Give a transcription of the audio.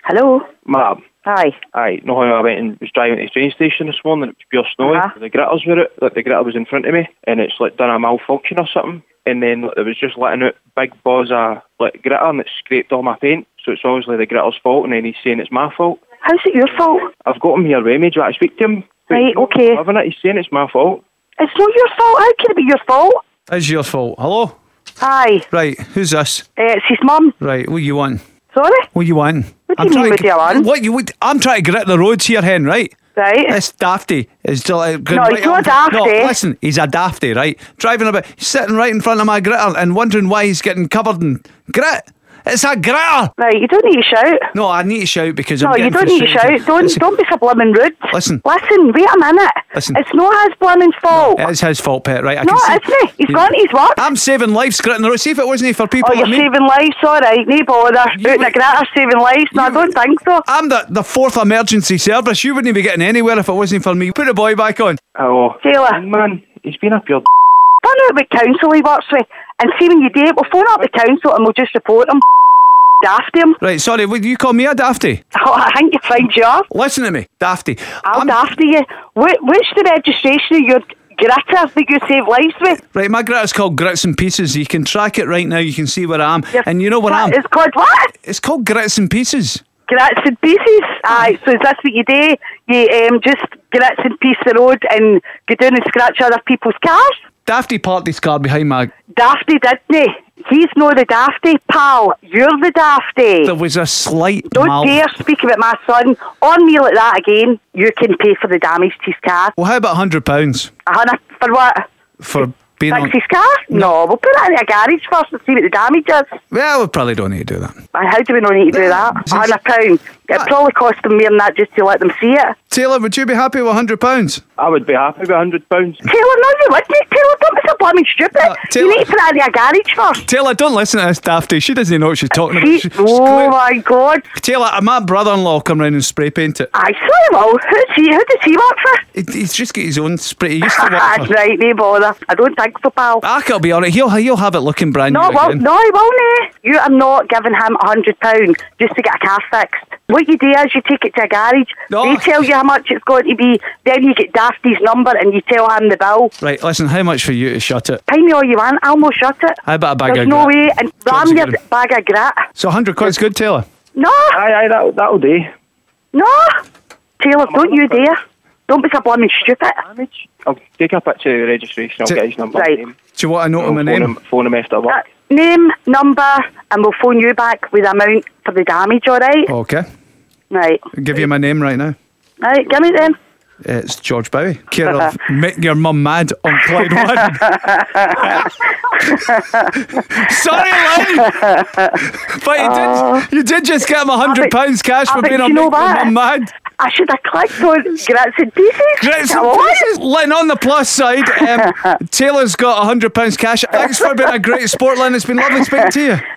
Hello? Ma'am. Hi. Aye, no, I was driving to the train station this morning, it was pure snowy. The gritters were out, like the gritter was in front of me, and it's like done a malfunction or something, and then it was just letting out big balls of like gritter, and it scraped all my paint, so it's obviously the gritter's fault, and then he's saying it's my fault. How's it your fault? I've got him here with me, do you want to speak to him? Right, okay. He's saying it's my fault. It's not your fault. How can it be your fault? It's your fault. Hello? Hi. Right, who's this? It's his mum. Right, what you want? Sorry? What you want? What do you mean, what do you want? I'm trying to grit the roads here, Hen, right? Right. It's Dafty. It's still, No, he's not Dafty. No, listen, he's a Dafty, right? Driving about, he's sitting right in front of my gritter and wondering why he's getting covered in grit. It's a gritter. Right, you don't need to shout. No, I need to shout because No, I'm you getting don't need to shout. frustrated. Don't be so blimmin' rude. Listen, wait a minute. Listen. It's not his blimmin' fault. It is his fault, pet, right? No, it isn't. He's gone to his work. I'm saving lives gritting the road. See if it wasn't for people Oh, like you're me. saving lives, alright, no bother. Out the gritter saving lives. No, I don't think so. I'm the fourth emergency service. You wouldn't be getting anywhere if it wasn't for me. Put the boy back on. Hello. Taylor. Man, he's been up here. Find out what council he works with, and see when you do it, we'll phone up the council and we'll just report him. Dafty him. Right, sorry, would you call me a Dafty? Oh, I think you find you are. Listen to me, Dafty. I'll Dafty you. What's the registration of your gritter that you save lives with? Right, my gritter's called Grits and Pieces. You can track it right now. You can see where I am. And you know where I am. It's called what? It's called Grits and Pieces. Grits and Pieces? Aye, so is this what you do? You just grits and piece the road and go down and scratch other people's cars? Dafty parked his car behind my... Dafty, didn't he? He's not the Dafty, pal. You're the Dafty. There was a slight... Don't dare speak about my son on me like that again. You can pay for the damage to his car. Well, how about £100? £100 for what? For being Fix on... his car? No, we'll put it in a garage first and see what the damage is. Well, we probably don't need to do that. How do we not need to do that? £100. It probably cost them more than that just to let them see it. Taylor, would you be happy with £100? I would be happy with £100. Taylor, no, you wouldn't. Taylor, don't be so blooming stupid. Taylor, you need to put it in a garage first. Taylor, don't listen to this Dafty. She doesn't know what she's talking about. Oh my God. Taylor, my brother-in-law will come round and spray paint it. Aye, sorry, well, who does he work for? He's just got his own spray. He used to work That's for... right, no bother. I don't think so, pal. I'll be alright. He'll have it looking brand new again. No, he won't. You are not giving him £100 just to get a car fixed. What you do is you take it to a garage, they tell you how much it's going to be, then you get Dafty's number and you tell him the bill. Right, listen, how much for you to shut it? Pay me all you want, I'll not shut it. How about a bag There's of no grit? way, and ram your bag of grit. So £100 good, Taylor? No. Aye, that'll do. No. Taylor, don't you dare. Don't be so blooming stupid. I'll take a picture of the registration, I'll get his number. Right. Name. Do you want to note my name? Phone him after work. Name, number, and we'll phone you back with the amount for the damage, alright? Okay. Right. I'll give you my name right now. Right, give me then. It's George Bowie, care of Make Your Mum Mad on Clyde 1. Sorry, Lynn! But you did just get him £100 cash for being on Make Your Mum Mad. I should have clicked on Grits and Pieces. Grits and Pieces. Lynn, on the plus side, Taylor's got £100 cash. Thanks for being a great sport, Lynn. It's been lovely speaking to you.